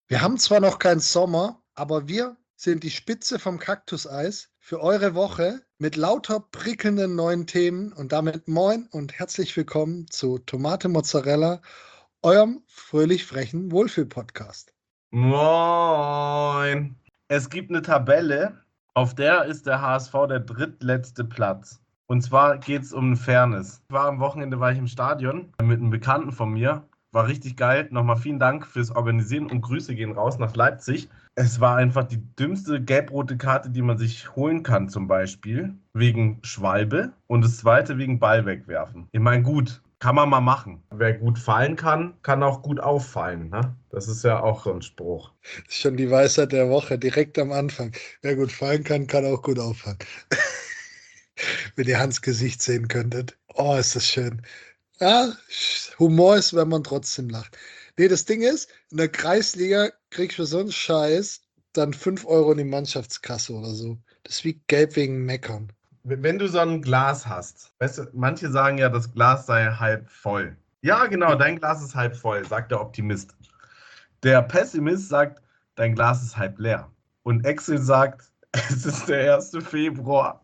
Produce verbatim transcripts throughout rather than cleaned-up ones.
Wir haben zwar noch keinen Sommer, aber wir sind die Spitze vom Kaktuseis für eure Woche mit lauter prickelnden neuen Themen und damit moin und herzlich willkommen zu Tomate Mozzarella, eurem fröhlich frechen Wohlfühl-Podcast. Moin. Es gibt eine Tabelle, auf der ist der H S V der drittletzte Platz. Und zwar geht es um Fairness. Ich war am Wochenende war ich im Stadion mit einem Bekannten von mir. War richtig geil. Nochmal vielen Dank fürs Organisieren und Grüße gehen raus nach Leipzig. Es war einfach die dümmste gelb-rote Karte, die man sich holen kann, zum Beispiel wegen Schwalbe und das zweite wegen Ball wegwerfen. Ich meine, gut, kann man mal machen. Wer gut fallen kann, kann auch gut auffallen. Ne? Das ist ja auch so ein Spruch. Das ist schon die Weisheit der Woche, direkt am Anfang. Wer gut fallen kann, kann auch gut auffallen. Wenn ihr Hans Gesicht sehen könntet. Oh, ist das schön. Ja, Humor ist, wenn man trotzdem lacht. Nee, das Ding ist, in der Kreisliga kriegst du für so einen Scheiß dann fünf Euro in die Mannschaftskasse oder so. Das ist wie Gelb wegen Meckern. Wenn du so ein Glas hast, weißt du, manche sagen ja, das Glas sei halb voll. Ja, genau, dein Glas ist halb voll, sagt der Optimist. Der Pessimist sagt, dein Glas ist halb leer. Und Excel sagt, es ist der erste Februar.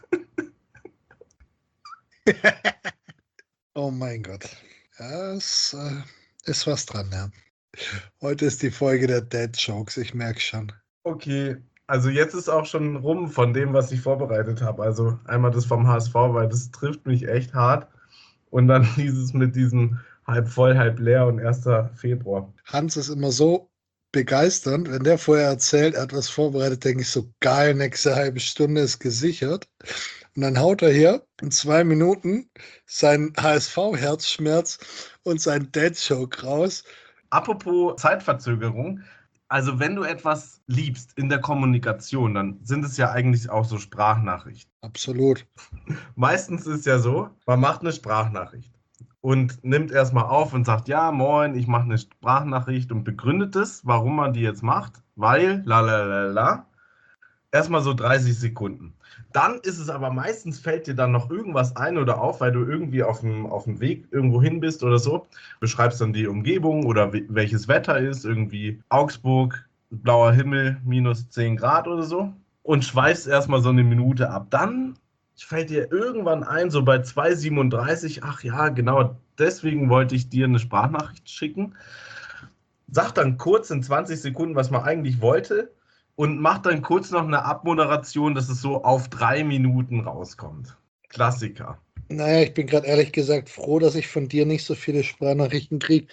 Oh mein Gott. Ja, es äh, ist was dran, ja. Heute ist die Folge der Dad-Jokes, ich merke schon. Okay, also jetzt ist auch schon rum von dem, was ich vorbereitet habe. Also einmal das vom H S V, weil das trifft mich echt hart. Und dann dieses mit diesem halb voll, halb leer und erster Februar. Hans ist immer so begeisternd, wenn der vorher erzählt, er hat was vorbereitet, denke ich so, geil, nächste halbe Stunde ist gesichert. Und dann haut er hier in zwei Minuten seinen H S V-Herzschmerz und seinen Dad-Joke raus. Apropos Zeitverzögerung, also wenn du etwas liebst in der Kommunikation, dann sind es ja eigentlich auch so Sprachnachrichten. Absolut. Meistens ist ja so, man macht eine Sprachnachricht und nimmt erstmal auf und sagt, ja, moin, ich mache eine Sprachnachricht und begründet es, warum man die jetzt macht, weil, la la la la, erstmal so dreißig Sekunden. Dann ist es aber meistens, fällt dir dann noch irgendwas ein oder auf, weil du irgendwie auf dem, auf dem Weg irgendwo hin bist oder so. Beschreibst dann die Umgebung oder welches Wetter ist, irgendwie Augsburg, blauer Himmel, minus zehn Grad oder so. Und schweifst erstmal so eine Minute ab. Dann fällt dir irgendwann ein, so bei zwei siebenunddreißig, ach ja, genau deswegen wollte ich dir eine Sprachnachricht schicken. Sag dann kurz in zwanzig Sekunden, was man eigentlich wollte. Und macht dann kurz noch eine Abmoderation, dass es so auf drei Minuten rauskommt. Klassiker. Naja, ich bin gerade ehrlich gesagt froh, dass ich von dir nicht so viele Sprachnachrichten kriege.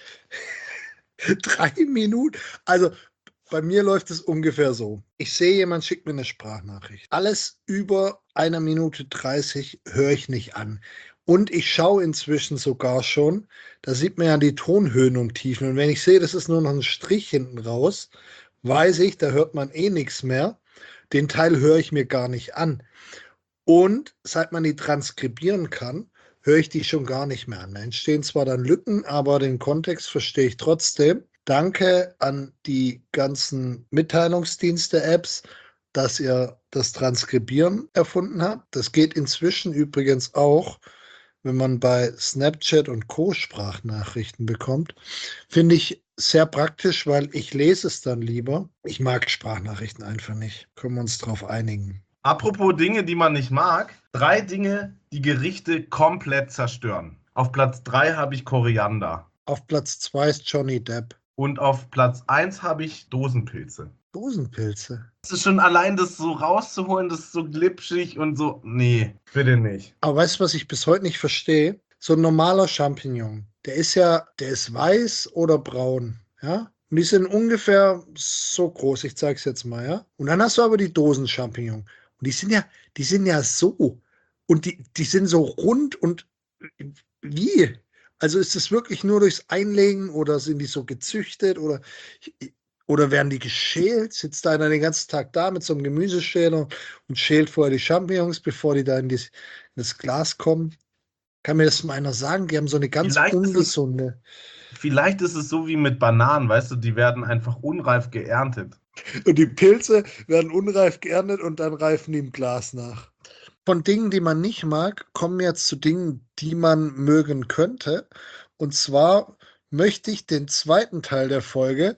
Drei Minuten? Also bei mir läuft es ungefähr so. Ich sehe, jemand schickt mir eine Sprachnachricht. Alles über eine Minute dreißig höre ich nicht an. Und ich schaue inzwischen sogar schon, da sieht man ja die Tonhöhen und Tiefen. Und wenn ich sehe, das ist nur noch ein Strich hinten raus, weiß ich, da hört man eh nichts mehr. Den Teil höre ich mir gar nicht an. Und seit man die transkribieren kann, höre ich die schon gar nicht mehr an. Da entstehen zwar dann Lücken, aber den Kontext verstehe ich trotzdem. Danke an die ganzen Mitteilungsdienste-Apps, dass ihr das Transkribieren erfunden habt. Das geht inzwischen übrigens auch, wenn man bei Snapchat und Co. Sprachnachrichten bekommt. Finde ich sehr praktisch, weil ich lese es dann lieber. Ich mag Sprachnachrichten einfach nicht. Können wir uns darauf einigen. Apropos Dinge, die man nicht mag. Drei Dinge, die Gerichte komplett zerstören. Auf Platz drei habe ich Koriander. Auf Platz zwei ist Johnny Depp. Und auf Platz eins habe ich Dosenpilze. Dosenpilze? Das ist schon allein, das so rauszuholen, das ist so glitschig und so. Nee, bitte nicht. Aber weißt du, was ich bis heute nicht verstehe? So ein normaler Champignon, der ist ja, der ist weiß oder braun, ja? Und die sind ungefähr so groß, ich zeig's jetzt mal, ja? Und dann hast du aber die Dosenchampignon. Und die sind ja, die sind ja so. Und die, die sind so rund und wie? Also ist es wirklich nur durchs Einlegen oder sind die so gezüchtet oder, oder werden die geschält? Sitzt da einer den ganzen Tag da mit so einem Gemüseschäler und schält vorher die Champignons, bevor die da in, die, in das Glas kommen? Kann mir das mal einer sagen? Die haben so eine ganz Vielleicht ist es, ungesunde. vielleicht ist es so wie mit Bananen, weißt du, die werden einfach unreif geerntet. Und die Pilze werden unreif geerntet und dann reifen die im Glas nach. Von Dingen, die man nicht mag, kommen wir jetzt zu Dingen, die man mögen könnte. Und zwar möchte ich den zweiten Teil der Folge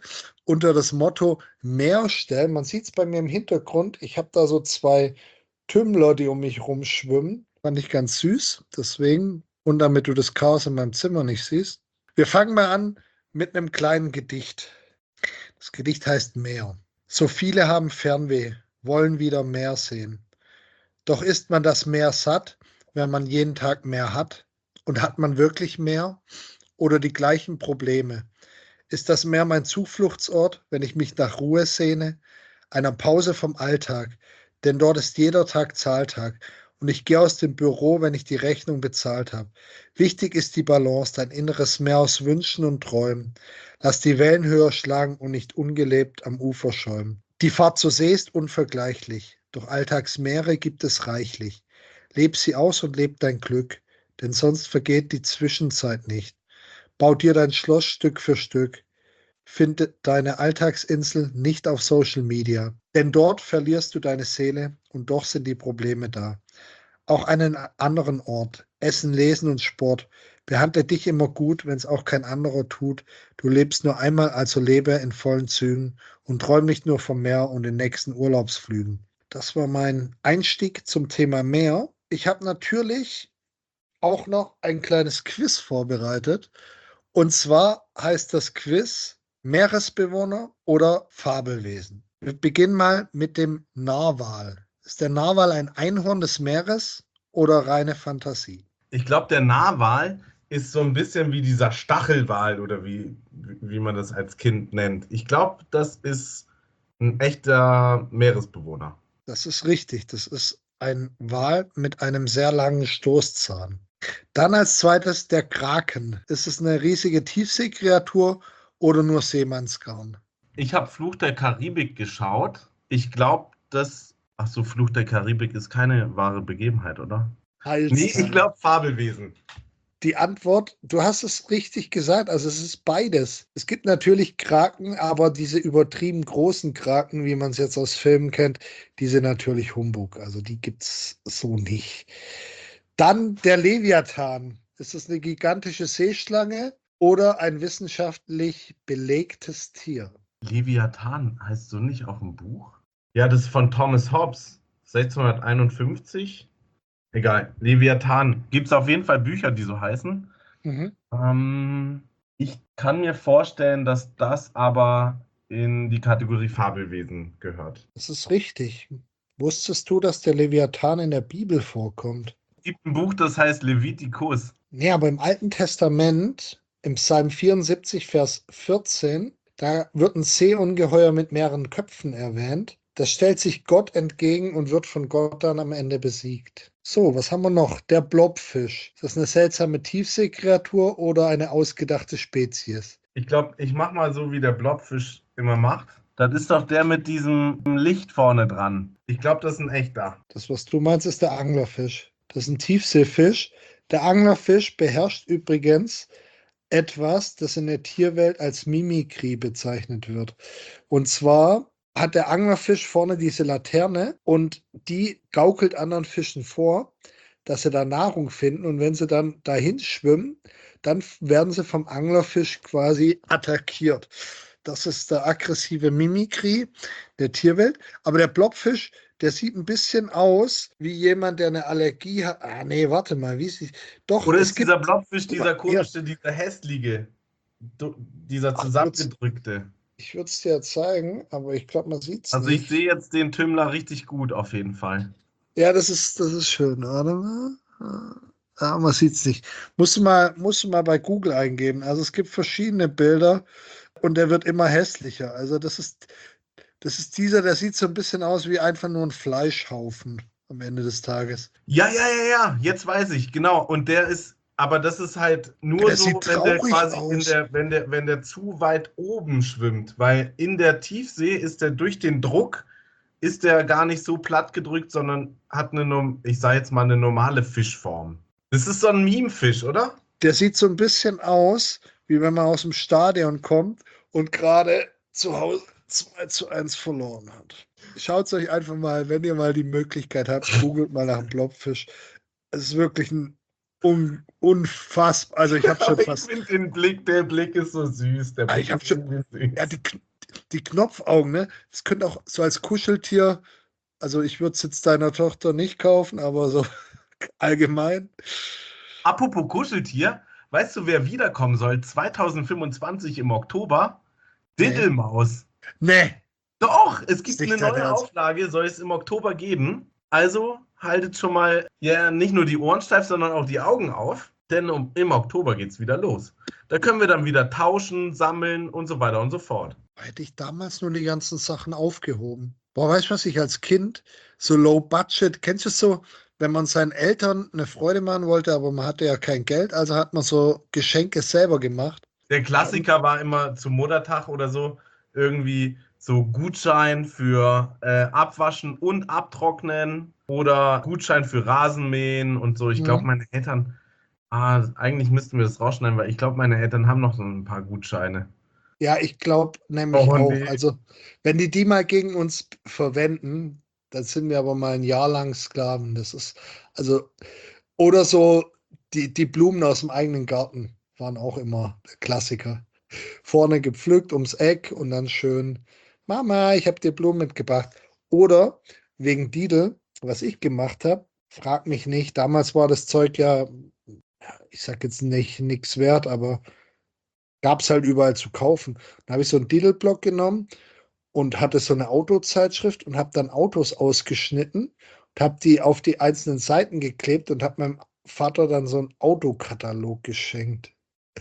unter das Motto Meer stellen. Man sieht es bei mir im Hintergrund. Ich habe da so zwei Tümmler, die um mich rumschwimmen. Fand ich ganz süß. Deswegen, und damit du das Chaos in meinem Zimmer nicht siehst. Wir fangen mal an mit einem kleinen Gedicht. Das Gedicht heißt Meer. So viele haben Fernweh, wollen wieder Meer sehen. Doch ist man das Meer satt, wenn man jeden Tag mehr hat? Und hat man wirklich mehr oder die gleichen Probleme? Ist das Meer mein Zufluchtsort, wenn ich mich nach Ruhe sehne, einer Pause vom Alltag? Denn dort ist jeder Tag Zahltag und ich gehe aus dem Büro, wenn ich die Rechnung bezahlt habe. Wichtig ist die Balance, dein inneres Meer aus Wünschen und Träumen. Lass die Wellen höher schlagen und nicht ungelebt am Ufer schäumen. Die Fahrt zur See ist unvergleichlich, doch Alltagsmeere gibt es reichlich. Leb sie aus und leb dein Glück, denn sonst vergeht die Zwischenzeit nicht. Bau dir dein Schloss Stück für Stück. Finde deine Alltagsinsel nicht auf Social Media, denn dort verlierst du deine Seele und doch sind die Probleme da. Auch einen anderen Ort, Essen, Lesen und Sport. Behandle dich immer gut, wenn es auch kein anderer tut. Du lebst nur einmal, also lebe in vollen Zügen und träum nicht nur vom Meer und den nächsten Urlaubsflügen. Das war mein Einstieg zum Thema Meer. Ich habe natürlich auch noch ein kleines Quiz vorbereitet. Und zwar heißt das Quiz Meeresbewohner oder Fabelwesen. Wir beginnen mal mit dem Narwal. Ist der Narwal ein Einhorn des Meeres oder reine Fantasie? Ich glaube, der Narwal ist so ein bisschen wie dieser Stachelwal oder wie, wie man das als Kind nennt. Ich glaube, das ist ein echter Meeresbewohner. Das ist richtig. Das ist ein Wal mit einem sehr langen Stoßzahn. Dann als zweites der Kraken. Ist es eine riesige Tiefseekreatur oder nur Seemannsgarn? Ich habe Fluch der Karibik geschaut. Ich glaube, dass. Ach so, Fluch der Karibik ist keine wahre Begebenheit, oder? Nee, ich Halszahl. glaube Fabelwesen. Die Antwort, du hast es richtig gesagt, also es ist beides. Es gibt natürlich Kraken, aber diese übertrieben großen Kraken, wie man es jetzt aus Filmen kennt, die sind natürlich Humbug. Also die gibt es so nicht. Dann der Leviathan. Ist es eine gigantische Seeschlange oder ein wissenschaftlich belegtes Tier? Leviathan heißt so nicht auch im Buch? Ja, das ist von Thomas Hobbes, sechzehnhunderteinundfünfzig. Egal, Leviathan. Gibt es auf jeden Fall Bücher, die so heißen. Mhm. Ähm, ich kann mir vorstellen, dass das aber in die Kategorie Fabelwesen gehört. Das ist richtig. Wusstest du, dass der Leviathan in der Bibel vorkommt? Es gibt ein Buch, das heißt Levitikus. Nee, aber im Alten Testament, im Psalm vierundsiebzig, Vers vierzehn, da wird ein Seeungeheuer mit mehreren Köpfen erwähnt. Das stellt sich Gott entgegen und wird von Gott dann am Ende besiegt. So, was haben wir noch? Der Blobfisch. Ist das eine seltsame Tiefseekreatur oder eine ausgedachte Spezies? Ich glaube, ich mache mal so, wie der Blobfisch immer macht. Das ist doch der mit diesem Licht vorne dran. Ich glaube, das ist ein echter. Das, was du meinst, ist der Anglerfisch. Das ist ein Tiefseefisch. Der Anglerfisch beherrscht übrigens etwas, das in der Tierwelt als Mimikry bezeichnet wird. Und zwar hat der Anglerfisch vorne diese Laterne und die gaukelt anderen Fischen vor, dass sie da Nahrung finden. Und wenn sie dann dahin schwimmen, dann werden sie vom Anglerfisch quasi attackiert. Das ist der aggressive Mimikry der Tierwelt. Aber der Blobfisch, der sieht ein bisschen aus wie jemand, der eine Allergie hat. Ah, nee, warte mal, wie sieht. Doch, Oder es ist dieser gibt. Blobfisch dieser Ja, komische, dieser hässliche, du- dieser ach, ich würde zusammengedrückte? es dir ja zeigen, aber ich glaube, man sieht es Also ich sehe nicht. jetzt den Tümmler richtig gut auf jeden Fall. Ja, das ist, das ist schön. Warte mal. Ah, man sieht es nicht. Musst du mal, musst du mal bei Google eingeben. Also es gibt verschiedene Bilder und der wird immer hässlicher. Also das ist, das ist dieser, der sieht so ein bisschen aus wie einfach nur ein Fleischhaufen am Ende des Tages. Ja, ja, ja, ja, jetzt weiß ich, genau. Und der ist, aber das ist halt nur Der so, sieht wenn der traurig quasi in aus. der, wenn der, wenn der zu weit oben schwimmt, weil in der Tiefsee ist der durch den Druck, ist der gar nicht so platt gedrückt, sondern hat eine, norm- ich sage jetzt mal, eine normale Fischform. Das ist so ein Meme-Fisch, oder? Der sieht so ein bisschen aus, wie wenn man aus dem Stadion kommt und gerade zu Hause zwei zu eins verloren hat. Schaut es euch einfach mal, wenn ihr mal die Möglichkeit habt, googelt mal nach dem Blobfisch. Es ist wirklich ein un unfassbar. Also ich habe schon Aber ich fast, finde den Blick, der Blick ist so süß. Der ah, Blick ich habe ist schon, irgendwie ja, die, süß. Die Knopfaugen, ne? Das könnte auch so als Kuscheltier, also ich würde es jetzt deiner Tochter nicht kaufen, aber so allgemein. Apropos Kuscheltier, weißt du, wer wiederkommen soll zwanzig fünfundzwanzig im Oktober? Nee. Diddelmaus. Nee, Doch, es ist gibt eine nicht dein neue Ernst. Auflage, soll es im Oktober geben. Also haltet schon mal ja nicht nur die Ohren steif, sondern auch die Augen auf, denn um, im Oktober geht es wieder los. Da können wir dann wieder tauschen, sammeln und so weiter und so fort. Hätte ich damals nur die ganzen Sachen aufgehoben. Boah, weißt du, was ich als Kind so low budget, kennst du es so, wenn man seinen Eltern eine Freude machen wollte, aber man hatte ja kein Geld, also hat man so Geschenke selber gemacht. Der Schon, Klassiker war immer zum Muttertag oder so irgendwie so Gutschein für äh, Abwaschen und Abtrocknen oder Gutschein für Rasenmähen und so. Ich glaube, mhm. meine Eltern, ah, eigentlich müssten wir das rausschneiden, weil ich glaube, meine Eltern haben noch so ein paar Gutscheine. Ja, ich glaube nämlich Oh auch. nee. Also, wenn die die mal gegen uns verwenden, dann sind wir aber mal ein Jahr lang Sklaven. Das ist, also, oder so, die, die Blumen aus dem eigenen Garten waren auch immer der Klassiker. Vorne gepflückt ums Eck und dann schön, Mama, ich habe dir Blumen mitgebracht. Oder wegen Didel, was ich gemacht habe, frag mich nicht. Damals war das Zeug ja, ich sag jetzt nicht nichts wert, aber gab es halt überall zu kaufen. Dann habe ich so einen Didelblock genommen und hatte so eine Autozeitschrift und habe dann Autos ausgeschnitten und habe die auf die einzelnen Seiten geklebt und habe meinem Vater dann so einen Autokatalog geschenkt.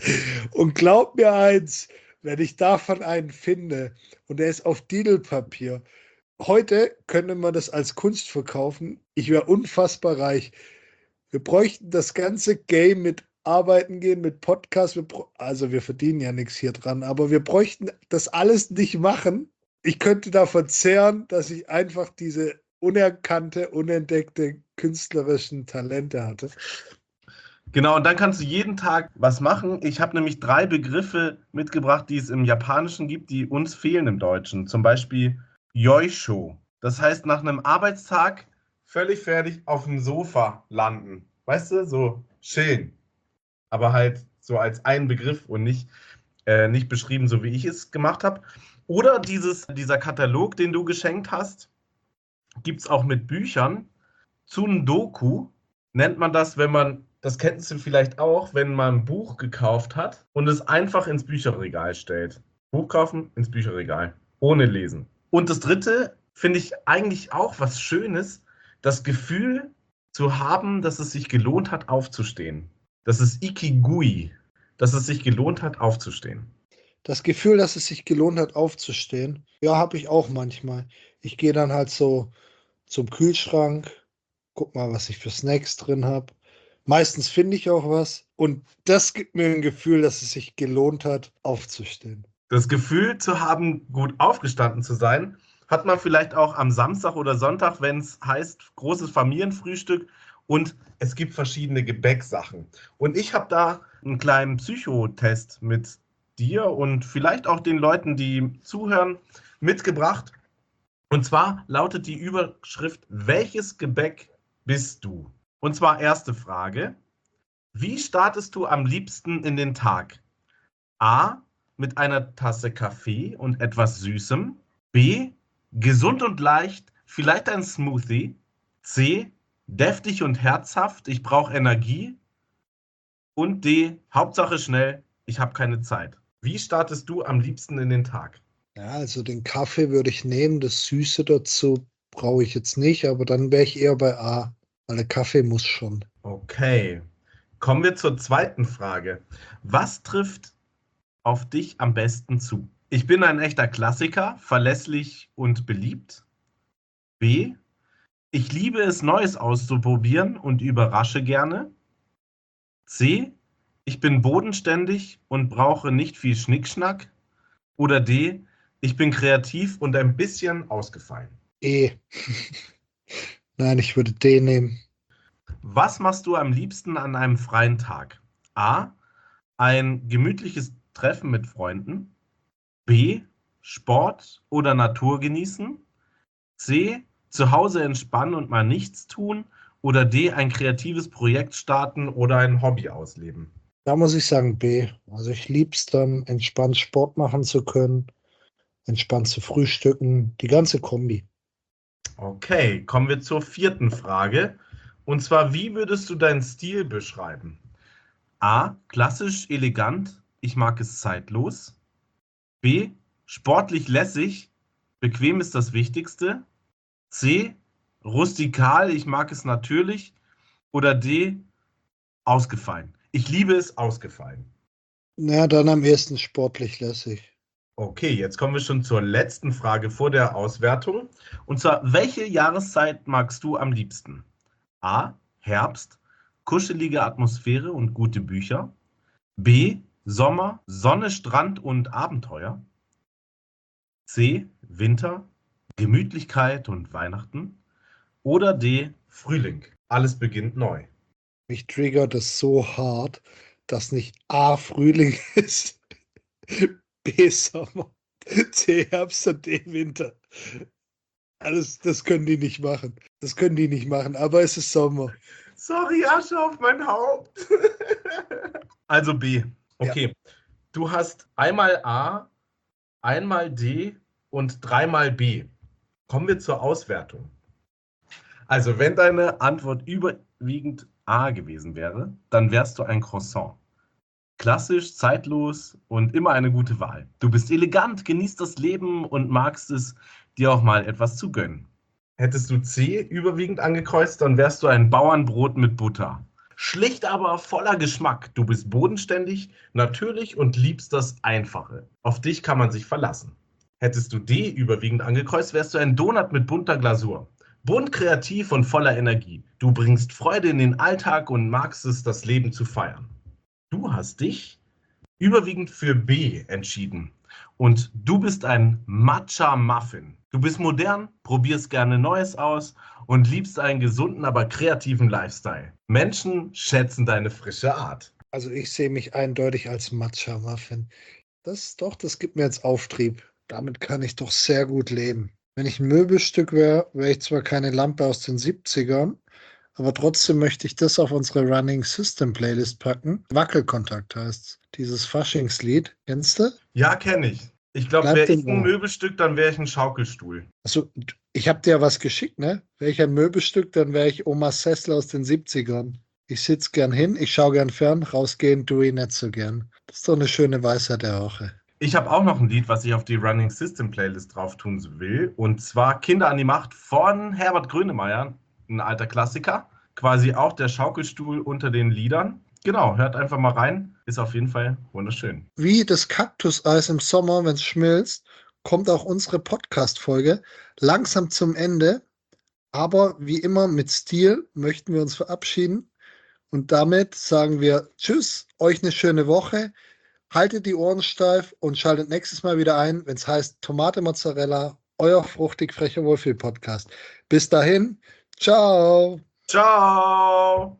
Und glaub mir eins, wenn ich davon einen finde und der ist auf Didelpapier, heute könnte man das als Kunst verkaufen. Ich wäre unfassbar reich. Wir bräuchten das ganze Game mit Arbeiten gehen, mit Podcasts. Wir, also wir verdienen ja nichts hier dran, aber wir bräuchten das alles nicht machen. Ich könnte davon zehren, dass ich einfach diese unerkannte, unentdeckte künstlerischen Talente hatte. Genau, und dann kannst du jeden Tag was machen. Ich habe nämlich drei Begriffe mitgebracht, die es im Japanischen gibt, die uns fehlen im Deutschen. Zum Beispiel Yoisho. Das heißt, nach einem Arbeitstag völlig fertig auf dem Sofa landen. Weißt du, so chillen. Aber halt so als einen Begriff und nicht, äh, nicht beschrieben, so wie ich es gemacht habe. Oder dieses, dieser Katalog, den du geschenkt hast, gibt es auch mit Büchern. Tsundoku nennt man das, wenn man, das kennst du vielleicht auch, wenn man ein Buch gekauft hat und es einfach ins Bücherregal stellt. Buch kaufen, ins Bücherregal, ohne lesen. Und das dritte finde ich eigentlich auch was Schönes, das Gefühl zu haben, dass es sich gelohnt hat, aufzustehen. Das ist Ikigui, dass es sich gelohnt hat, aufzustehen. Das Gefühl, dass es sich gelohnt hat, aufzustehen, ja, habe ich auch manchmal. Ich gehe dann halt so zum Kühlschrank, guck mal, was ich für Snacks drin habe. Meistens finde ich auch was. Und das gibt mir ein Gefühl, dass es sich gelohnt hat, aufzustehen. Das Gefühl zu haben, gut aufgestanden zu sein, hat man vielleicht auch am Samstag oder Sonntag, wenn es heißt, großes Familienfrühstück und es gibt verschiedene Gebäcksachen. Und ich habe da einen kleinen Psychotest mit dir und vielleicht auch den Leuten, die zuhören, mitgebracht. Und zwar lautet die Überschrift: Welches Gebäck bist du? Und zwar erste Frage: Wie startest du am liebsten in den Tag? A. Mit einer Tasse Kaffee und etwas Süßem. B. Gesund und leicht, vielleicht ein Smoothie. C. Deftig und herzhaft, ich brauche Energie. Und D. Hauptsache schnell, ich habe keine Zeit. Wie startest du am liebsten in den Tag? Ja, also den Kaffee würde ich nehmen, das Süße dazu brauche ich jetzt nicht, aber dann wäre ich eher bei A, weil der Kaffee muss schon. Okay, kommen wir zur zweiten Frage. Was trifft auf dich am besten zu? Ich bin ein echter Klassiker, verlässlich und beliebt. B. Ich liebe es, Neues auszuprobieren und überrasche gerne. C. Ich bin bodenständig und brauche nicht viel Schnickschnack. Oder D. Ich bin kreativ und ein bisschen ausgefallen. E. Nein, ich würde D nehmen. Was machst du am liebsten an einem freien Tag? A. Ein gemütliches Treffen mit Freunden. B. Sport oder Natur genießen. C. Zu Hause entspannen und mal nichts tun. Oder D. Ein kreatives Projekt starten oder ein Hobby ausleben. Da muss ich sagen B. Also ich liebe es dann, entspannt Sport machen zu können, entspannt zu frühstücken, die ganze Kombi. Okay, kommen wir zur vierten Frage. Und zwar, wie würdest du deinen Stil beschreiben? A. Klassisch, elegant, ich mag es zeitlos. B. Sportlich lässig, bequem ist das Wichtigste. C. Rustikal, ich mag es natürlich. Oder D. Ausgefallen. Ich liebe es, ausgefallen. Na, dann am ehesten sportlich lässig. Okay, jetzt kommen wir schon zur letzten Frage vor der Auswertung. Und zwar, welche Jahreszeit magst du am liebsten? A. Herbst, kuschelige Atmosphäre und gute Bücher. B. Sommer, Sonne, Strand und Abenteuer. C. Winter, Gemütlichkeit und Weihnachten. Oder D. Frühling, alles beginnt neu. Mich triggert es so hart, dass nicht A. Frühling ist, B. Sommer, C. Herbst und D. Winter. Alles, das können die nicht machen. Das können die nicht machen, aber es ist Sommer. Sorry, Asche auf mein Haupt. Also B. Okay. Ja. Du hast einmal A, einmal D und dreimal B. Kommen wir zur Auswertung. Also, wenn deine Antwort überwiegend A gewesen wäre, dann wärst du ein Croissant. Klassisch, zeitlos und immer eine gute Wahl. Du bist elegant, genießt das Leben und magst es, dir auch mal etwas zu gönnen. Hättest du C überwiegend angekreuzt, dann wärst du ein Bauernbrot mit Butter. Schlicht, aber voller Geschmack. Du bist bodenständig, natürlich und liebst das Einfache. Auf dich kann man sich verlassen. Hättest du D überwiegend angekreuzt, wärst du ein Donut mit bunter Glasur. Bunt, kreativ und voller Energie. Du bringst Freude in den Alltag und magst es, das Leben zu feiern. Du hast dich überwiegend für B entschieden. Und du bist ein Matcha-Muffin. Du bist modern, probierst gerne Neues aus und liebst einen gesunden, aber kreativen Lifestyle. Menschen schätzen deine frische Art. Also ich sehe mich eindeutig als Matcha-Muffin. Das doch, das gibt mir jetzt Auftrieb. Damit kann ich doch sehr gut leben. Wenn ich ein Möbelstück wäre, wäre ich zwar keine Lampe aus den siebzigern, aber trotzdem möchte ich das auf unsere Running System Playlist packen. Wackelkontakt heißt dieses Faschingslied. Kennst du? Ja, kenne ich. Ich glaube, wäre ich ein Möbelstück, dann wäre ich ein Schaukelstuhl. Also, ich habe dir ja was geschickt, ne? Wäre ich ein Möbelstück, dann wäre ich Omas Sessel aus den siebzigern. Ich sitze gern hin, ich schaue gern fern, rausgehen tue ich nicht so gern. Das ist doch eine schöne Weisheit der Woche. Ich habe auch noch ein Lied, was ich auf die Running System Playlist drauf tun will. Und zwar Kinder an die Macht von Herbert Grönemeyer. Ein alter Klassiker. Quasi auch der Schaukelstuhl unter den Liedern. Genau, hört einfach mal rein. Ist auf jeden Fall wunderschön. Wie das Kaktuseis im Sommer, wenn es schmilzt, kommt auch unsere Podcast-Folge langsam zum Ende. Aber wie immer mit Stil möchten wir uns verabschieden. Und damit sagen wir Tschüss, euch eine schöne Woche. Haltet die Ohren steif und schaltet nächstes Mal wieder ein, wenn es heißt Tomate Mozzarella, euer fruchtig frecher Wohlfühl-Podcast. Bis dahin, ciao. Ciao.